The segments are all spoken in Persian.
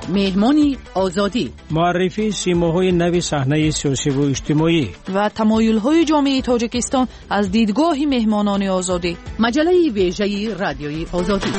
مهمانی آزادی، معرفی سیماهای نوی صحنه سیاسی و اجتماعی و تمایل‌های جامعه تاجیکستان از دیدگاه مهمانان آزادی. مجله ویژه رادیوی آزادی.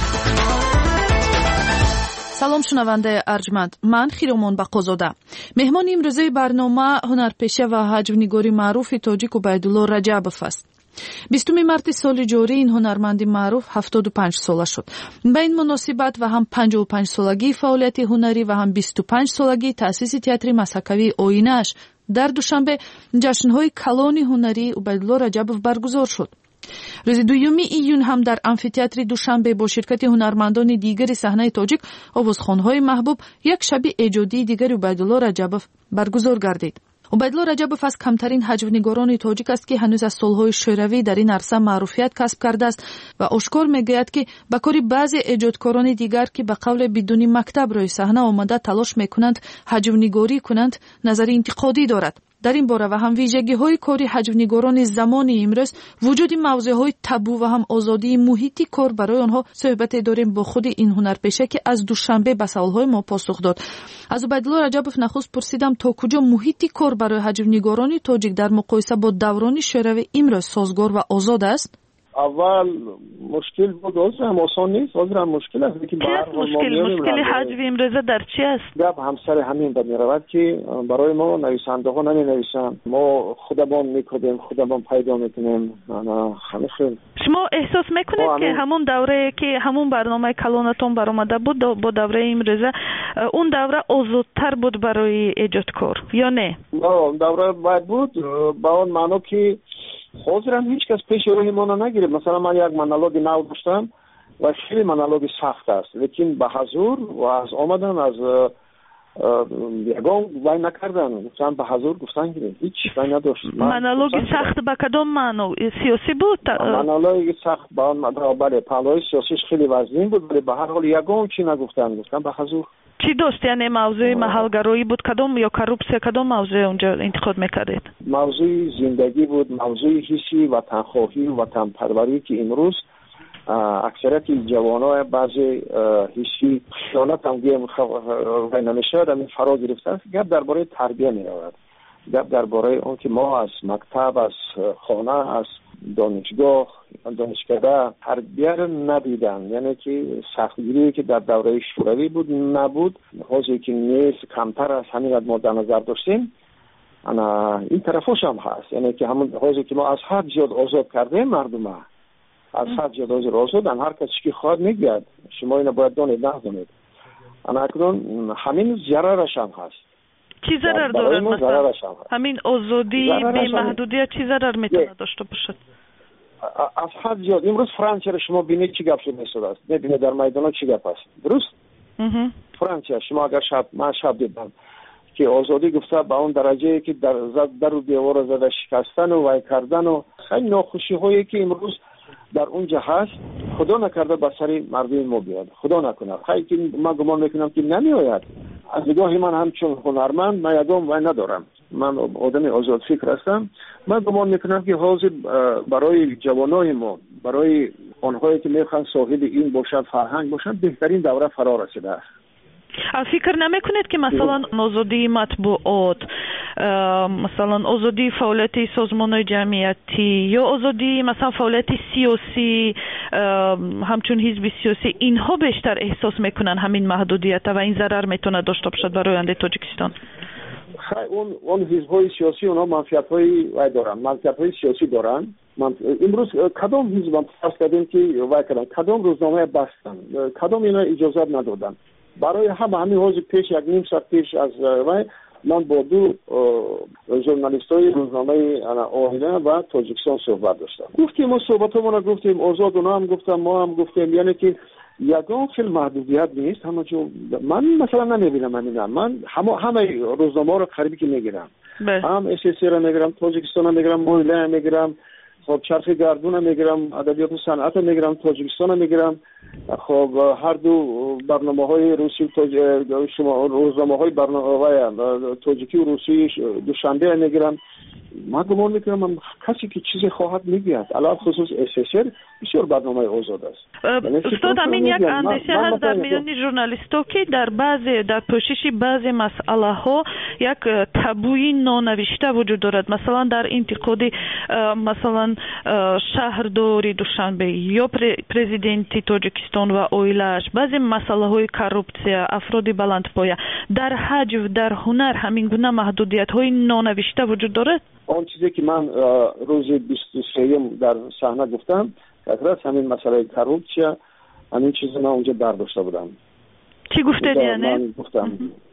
سلام شنونده ارجمند، من خیرمان بقازاده. مهمان امروزه برنامه هنرپیشه و حجم‌نگاری معروف تاجیک عبیدالله رجبов است. 20 مارت سال جاری این هنرمند معروف 75 ساله شد. به این مناسبت و هم 55 سالگی فعالیت هنری و هم 25 سالگی تأسیس تئاتر مسکوی آینه‌اش در دوشنبه جشن‌های کلان هنری عبیدالله رجبов برگزار شد. روز 2 ایون هم در آمفی‌تئاتر دوشنبه با شرکت هنرمندان دیگر صحنه تاجیک آوازخوان‌های محبوب یک شب ایجادی دیگر عبیدالله رجبов برگزار گردید. عبیدالله رجبов از کمترین حجم‌نگاران تاجیک است که هنوز از سالهای شوروی در این عرصه معروفیت کسب کرده است و آشکار می‌گوید که با کاری بعضی ایجادکاران دیگر که به قول بدون مکتب روی صحنه آمده تلاش می‌کنند حجم‌نگاری کنند نظر انتقادی دارد. در این باره و هم ویژگی‌های کاری حجم‌نگاران زمان امروز، وجود موضوع‌های تابو و هم آزادی محیطی کار برای آنها صحبت داریم با خود این هنرپیشه که از دوشنبه به سوال‌های ما پاسخ داد. از عبیدالله رجبов نخست پرسیدم تا کجا محیطی کار برای حجم‌نگاران تاجیک در مقایسه با دوران شوروی امروز سازگار و آزاد است؟ اول مشکل بود، هم آسان نیست، هم مشکل است. چی است مشکل حجم امروزه در چی است؟ گپ همسر همین به میرود که برای ما نویسنده ها نمی نویسن، ما خودمون میکنیم، خودمون پیدا میکنیم. شما احساس میکنید که همون دوره که همون برنامه کلانتون برآمده بود با دوره امروزه اون دوره آزادتر بود برای ایجادکار یا نه؟ دوره باید بود با اون معنی که حاضر هم هیچ کس پیش روی ما نگیره. مثلا من یک مونولوگ نو داشتم و خیلی مونولوگ سخت است، لیکن به حضور و از آمدن از یگان وای نکردن، گفتن به حضور، گفتن که هیچ وای نداشت. مونولوگ سخت به کدام معنی؟ سیاسی بود؟ مونولوگ سخت با اون بله، پهلوی سیاسیش خیلی وزین بود، ولی به هر حال یگان چی نگفتن، گفتن به حضور. چی داشت؟ یعنی موضوع محلگرایی بود کدام یا کروپسیا کدام موضوع اونجا انتخاب میکردید؟ موضوع زندگی بود، موضوع حسی و وطنخواهی و وطنپروری که امروز اکثریت جوانای بعضی حسی خیانت هم گیم نمیشه در فرا گرفته است. گپ درباره تربیت میرود، گپ درباره اون که ما از مکتب، از خانه، از دانشگاه، دانشکده تربیت ندیدن، یعنی که سختگیری که در دوره شوروی بود نبود، حاضر که نیست، کمتر از همین ما در نظر داشتیم. این طرفش هم هست، یعنی که همون حاضر که ما از حد زیاد آزاد کردیم مردم، از حد زیاد آزادن، هر کسی که خواهد میگید، شما اینو باید دانید ندانید. اکنون همین ضررش هم هست. چی ضرر داره مثلا؟ همین آزادی بی محدودیت چی ضرر میتونه داشته باشد؟ از حد زیاد. امروز فرانسه رو شما بینید چی گپ شده است، میبینید در میدان چی گپ است، درست؟ فرانسه شما اگر من شب دیدم که آزادی گفته به اون درجه که در و دیوار زده شکستن و وای کردن و خیلی ناخوشی هایی که امروز در اونجا هست، خدا نکرده به سر مردم ما بیاد، خدا نکنه. خیلی که من گمان میکنم که نمیآید. از نگاه من همچون هنرمند من یادم وای ندارم، من آدم آزاد فکر هستم. من گمان میکنم که حاضر برای جوانای ما، برای آنهایی که میخوان صاحب این باشند، فرهنگ باشند، بهترین دوره فرا رسیده است. فکر نمیکنید که مثلا آزادی مطبوعات، مثلا آزادی فعالیت سازمان‌های جمعیتی یا آزادی مثلا فعالیت سیاسی همچون حزب سیاسی، اینها بیشتر احساس میکنن همین محدودیت و این ضرر میتونه داشته باشد برای آینده تاجیکستان؟ اون حزب‌های سیاسی اونها منفعت‌های وای دارن، منفعت‌های سیاسی دارن. امروز کدام حزب هم فرض کردیم که وای کردن، کدام روزنامه بستن، کدام اینا اجازه ندادن. برای همین حوض پیش یک نیم ساعت پیش از من با دو ژورنالیستای روزنامه آینه و تاجیکستان صحبت داشتم. گفتیم ما صحبتمون رو گفتیم آزاد، اونا هم گفتم، ما هم گفتیم، یعنی که یگان خیلی محدودیت نیست. همونجور من مثلا نمیبینم، من همه روزنامه رو قریبی که میگیرم، هم SSC رو میگیرم، تاجیکستان رو میگیرم، مایله میگیرم، خب چرخ گردون میگیرم، ادبیات و صنعت میگیرم، تاجیکستان میگیرم، خب هر دو برنامه‌های روسی شما روزنامه‌های برنامه تاجیکی و روسی دوشنبه میگیرم. من گمان میکنم کسی که چیزی خواهد میگوید علاوه خصوص SSR بسیار برنامه آزاد است. استاد همین یک اندیشه هست در میان ژورنالیستا که در پوشش بعضی مسئله ها یک تابوی نانوشته وجود دارد. مثلا در انتقاد مثلا شهرداری دوشنبه یا پرزیدنتی تاجیکستان و اویلش، بعضی مسئله های کروپسیا، افراد بلندپایه، در حج و در هنر همین گونه محدودیت های نانوشته وجود دارد. آن چیزی که من روز 23 در صحنه گفتم اصلا همین مسئله کروپسیا، همین چیزی من اونجا برداشته بودم. چی گفتید یعنی؟ من گفتم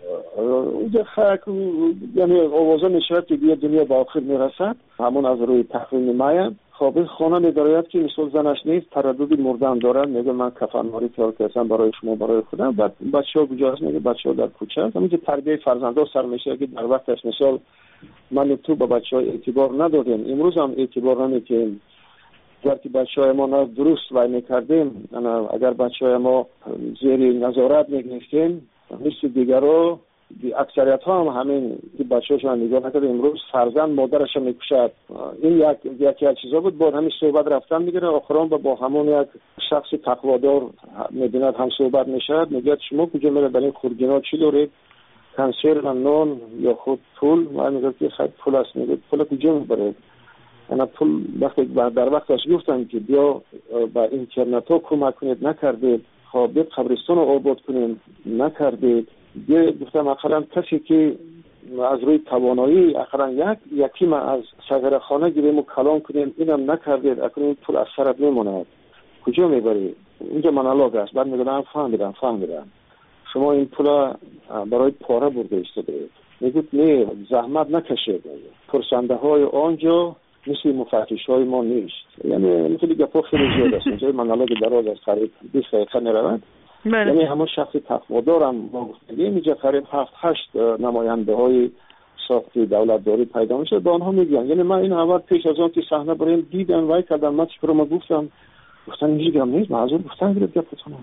اونجا خاک یعنی آوازه میشود که بیا دنیا با آخر میرسد، همون از روی تحریم مایه. خب خانه میدارد که مثل زنش نیست، ترددی مردن دارد، میگه من کفن ماری تیار کردم برای شما برای خودم. بعد بچه‌ها کجاست؟ میگه بچه‌ها در کوچه است. همین تربیت فرزندان سر میشه که در وقتش مثال من تو با بچه‌ها اعتبار ندادیم، امروز هم اعتبار نمیدیم. وقتی بچه‌های ما درست وای میکردیم، اگر بچه‌های ما زیر نظارت میگرفتیم مثل دیگرها، اکثریت ها هم همین که بچه‌هاشون نگاه نکرده، امروز فرزند مادرش میکشد. این یکی از چیزا بود. بعد همین صحبت رفتن میگیره، آخرام با همون یک شخص تقوادار میبیند هم صحبت میشد، میگه شما کجا میره در این خورگینا چی دارید؟ کنسر و نان یا خود پول؟ من میگم که خیلی پول است. میگه پول کجا میبرید؟ انا پول وقتی در وقتش گفتم که بیا با اینترنت ها کمک کنید، نکردید. خب بیا قبرستان رو آباد کنید، نکردید. گفتم اخرا کسی که از روی توانایی اخرا یکی ما از سفر خانه گیریم و کلام کنیم، اینم نکردید، اخرا این پول از سرت میموند، کجا میبری؟ اینجا منالوگ است. بعد میگم فهمیدم شما این پول برای پاره برده ایستادید. میگوید نه، زحمت نکشید، پرسنده های آنجا مثل مفتش های ما نیست. یعنی مثل گپا خیلی زیاد است. اینجا منالوگ دراز از قریب 20 دقیقه میرود. یعنی همون شخص تقوادارم ما گفتیم اینجا قریب 7-8 نماینده های ساخت دولتداری پیدا میشه، با آنها میگن. یعنی من این اول پیش از آن که صحنه بریم دیدم وای کردم، من چیکار ما گفتم اینجا گم نیست، معذور گفتم گفتم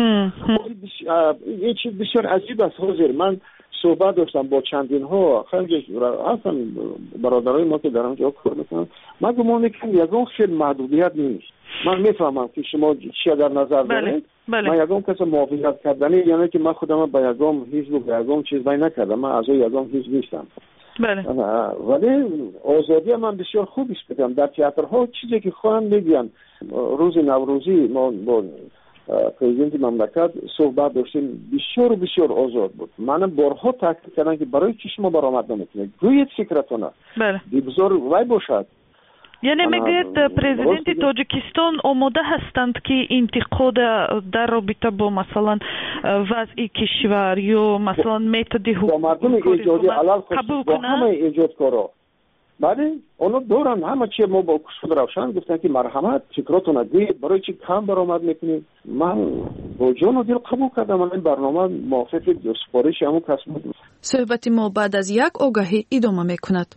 این چیز بسیار عجیب است. حاضر من صحبت داشتم با چندین ها خیلی اصلا برادرای ما که در اونجا کار میکنن، من گمان میکنم یگان خیلی محدودیت نیست. من میفهمم که شما چی در نظر دارید. من یگان کسی موافقت کردنی یعنی که من خودم با یگان حزب و با یگان چیز بای نکردم، من از یگان حزب نیستم. ولی آزادی من بسیار خوب است. بدم در تئاترها چیزی که خواهن میگن. روز نوروزی ما با پرزیدنت مملکت صحبت داشتیم، بسیار آزاد بود. من بارها تاکید کردم که برای چی شما برآمد نمیکنید، گویید فکرتونه بگذار وای باشد. یعنی میگوید پرزیدنت تاجیکستان آماده هستند که انتقاد در رابطه با مثلا وضع کشور یا مثلا متد حکومت قبول کنند؟ همه ایجادکارا بله اونو دورن، همه چی ما با کشور روشن گفتن که مرحمت فکراتون دید، برای چی کم برآمد میکنید. من با جان و دل قبول کردم. من این برنامه موافق سپارش همون کس بود. صحبت ما بعد از یک آگاهی ادامه میکند.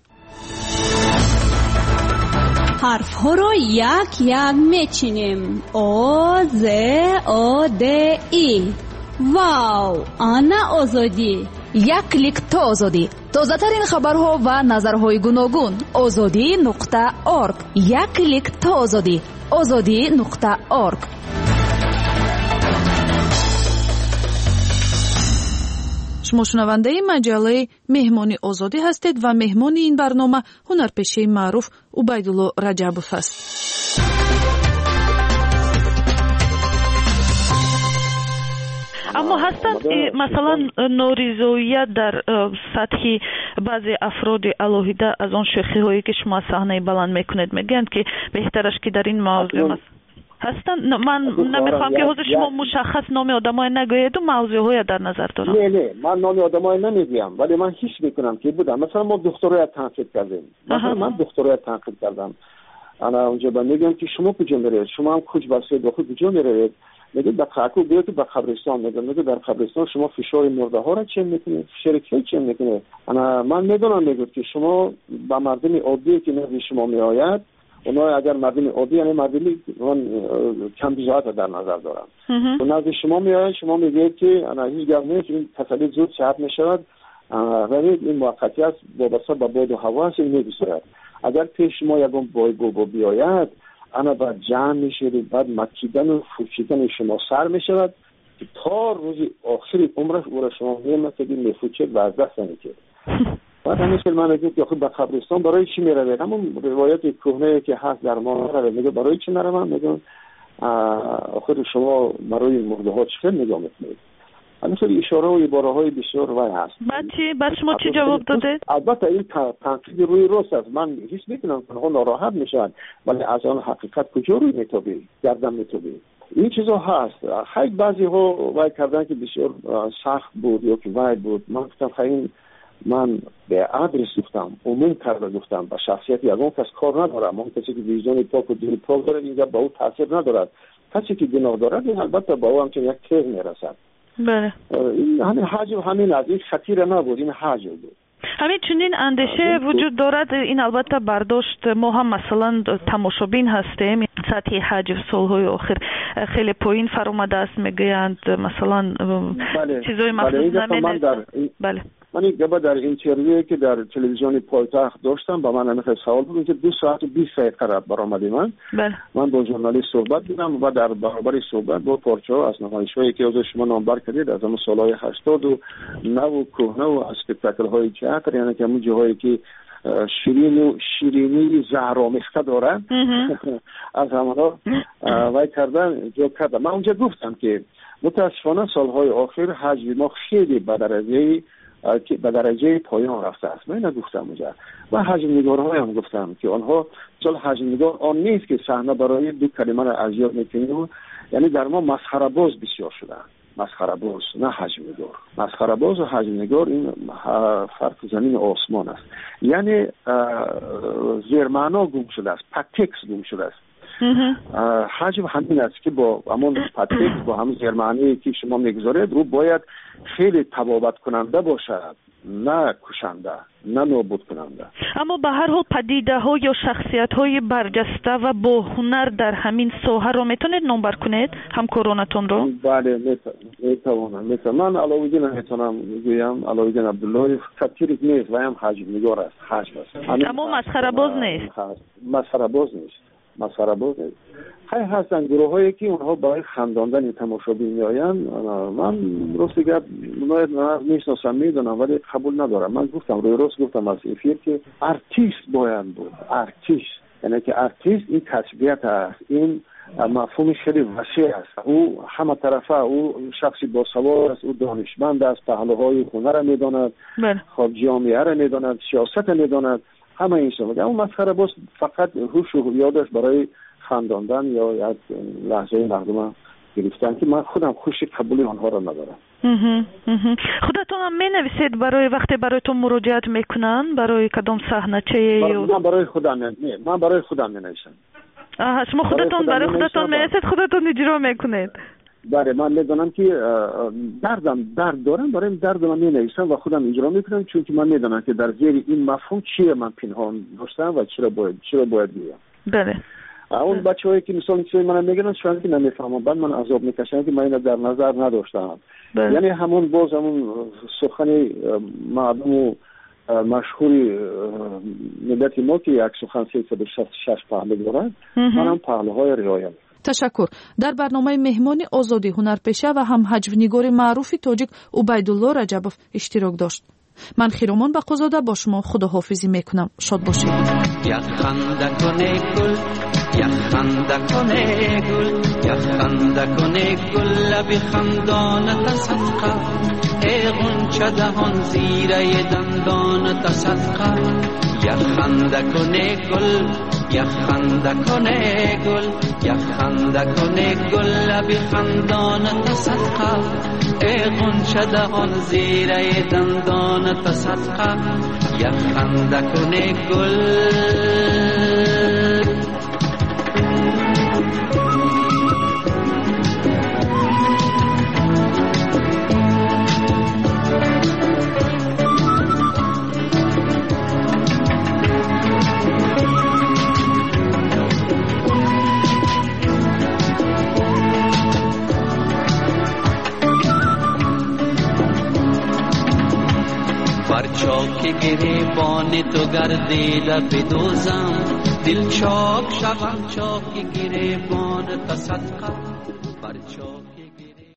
حرف ها رو یک میچینیم. او ز او د ای. واو، آنا آزادی. یک کلیک تا آزادی. تازه ترین خبرها و نظرهای گوناگون. azadi.org. یک کلیک تا آزادی. azadi.org. شما شنونده مجله مهمانی آزادی هستید و مهمان این برنامه هنرپیشه معروف عبیدالله رجبوف است. اما هستند مثلا نارضایت در سطح بعضی افراد علاهیده از آن شوخی هایی که شما صحنه بلند میکنید، میگن که بهترش که در این موضوع هستن. من نمیخوام که حضور شما مشخص نام آدمای نگویید و موضوعهای در نظر دارم. نه من نام آدمای نمیگم، ولی من حس میکنم که بودم. مثلا ما دکترای تنقید کردیم. مثلا من دکترای تنقید کردم. انا اونجا میگم که شما کجا میرید؟ شما هم کج بسید داخل کجا میرید؟ میگه در خاکو بیاید به قبرستان. میگه در قبرستان شما فشار مرده ها را چه میکنید؟ شرکت چه میکنید؟ انا من میدونم میگه که شما با مردم عادی که نزد شما میآید، اونا اگر مردم عادی یعنی مردمی کم بزاعت در نظر دارن، و نزد شما میآید، شما میگید که انا هیچ گپ نیست، این تسلط زود صحت میشود، ولی این موقتی است وابسته به باد و هوا است، این نمیگذرد. اگر پیش ما یکم بایگو بیاید انا بعد جمع میشه، بعد مکیدن و فوچیدن شما سر میشود تا روز آخری عمرش او را شما میمسید میفوچید و از دست نمیکرد. بعد همیشه من گفت که به قبرستان برای چی میروید؟ همون روایت کهنه که هست در ما روید، میگه برای چی نروم؟ میگن آخر شما برای مرده ها چه نگاه میکنید؟ همینطور اشاره و عباره های بسیار وای هست. بعد شما چی جواب داده؟ البته این تنقید روی راست است، من هیچ میکنم که ناراحت میشن، ولی از آن حقیقت کجا روی میتابه گردن میتابه. این چیزا هست. خیلی بعضی ها وای کردن که بسیار سخت بود یا که وای بود. من گفتم خیلی من به عدل گفتم، عموم کرده گفتم، به شخصیت یگان کس کار ندارم. اون کسی که ویژن پاک و دل پاک داره اینجا به او تاثیر ندارد. کسی که گناه دارد این البته به او همچون یک تیر میرسد. بله. این همین حجم همین از این خطیر نبود، این حجم بود. همین چنین اندیشه وجود دارد. این البته برداشت ما هم مثلا تماشابین هستیم. سطح حجم سالهای آخر خیلی پایین فرامده است میگویند مثلا چیزای مخصوص نمیده. بله. من یک دفعه در اینترویویی که در تلویزیون پایتخت داشتم با من همیشه سوال بود که 2 ساعت و 20 دقیقه برآمد من با ژورنالیست صحبت کردم و در برابر صحبت با پارچه از نمایش‌هایی که از شما نامبر کردید از همون سالهای 89 و کهنه و اسپکتاکل های تئاتر، یعنی که همون جاهایی که شیرینی زهرآمیخته دارن از همانا وای کردن جو کردم. من اونجا گفتم که متاسفانه سالهای آخر حجم ما خیلی به درجه پایان رفته است. من نگفتم اونجا و حجم نگارهای هم گفتم که آنها چون حجم نگار آن نیست که صحنه برای 2 کلمه را ازیاد میکنیم، یعنی در ما مسخره باز بسیار شده. مسخره باز نه حجم نگار. مسخره باز و حجم نگار این فرق زمین و آسمان است. یعنی زیر معنا گم شده است، پتکس گم شده است. حجم همین است که با همون پتکس با همون زیر معنی که شما میگذارید رو باید خیلی تبابت کننده باشد، نه کشنده، نه نابود کننده. اما به هر حال پدیده ها یا شخصیت های برجسته و با هنر در همین ساحه رو میتونید نامبر کنید همکارانتون رو؟ بله میتونم. من علاوالدین میتونم بگویم علاوالدین عبدالله خطیری نیست و هم حجم نگار است، حجم است. اما مسخره باز نیست. مسخره باز نیست. خیلی هستن گروه هایی که اونها برای خنداندن تماشابین میآیند. من راست بگم میشناسم میدونم ولی قبول ندارم. من گفتم روی راست گفتم از افیر که ارتیست باید بود. ارتیست یعنی که ارتیست این کسبیت است، این مفهوم خیلی وسیع است. او همه طرفه، او شخصی باسواد است، او دانشمند است، پهلوهای هنر را میداند، خب جامعه را میداند، سیاست را میداند، همه این شما. اما مسخره باز فقط هوش و یادش برای خنداندن یا یک لحظه مردم گرفتن که من خودم خوشی قبولی آنها را ندارم. خودتون هم می نویسید برای وقتی برایتون مراجعت میکنن برای کدام صحنه چه؟ من برای خودم من برای خودم می نویسم. شما خودتون برای خودتون می نویسید، خودتون اجرا میکنید؟ بله، من میدونم که درد دارم، برای درد من می نویسم و خودم اجرا میکنم، چون که من میدونم که در زیر این مفهوم چیه من پنهان داشتم و چرا باید بگم. بله. اون بچه‌هایی که مثلا چیزی من میگن شاید که نمیفهمم، بعد من عذاب میکشم که من اینو در نظر نداشتم. یعنی همون سخن معدوم مشهوری ملت ما که یک سخن 366 پهلو دارد، منم پهلوهای رعایت. تشکر. در برنامه مهمان آزادی هنرپیشه و هم حجم‌نگار معروف تاجیک عبیدالله رجبوف اشتراک داشت. من خیرومان بقازاده با شما خداحافظی میکنم. شاد باشید. خنده کنه گل، خنده کنه گل، خنده کنه گل، لب خندان تصدقه، ای غنچه دهان زیره دندان تصدقه. خنده کنه گل، خنده کنه گل، خنده کنه گل، لب خندان تصدقه، ای غنچه دهان زیره دندان تصدقه. خنده کنه گل. چاک گریبان تو گردیده بدوزم دل چاک شوم چاک گریبان تا صدقه بر چاک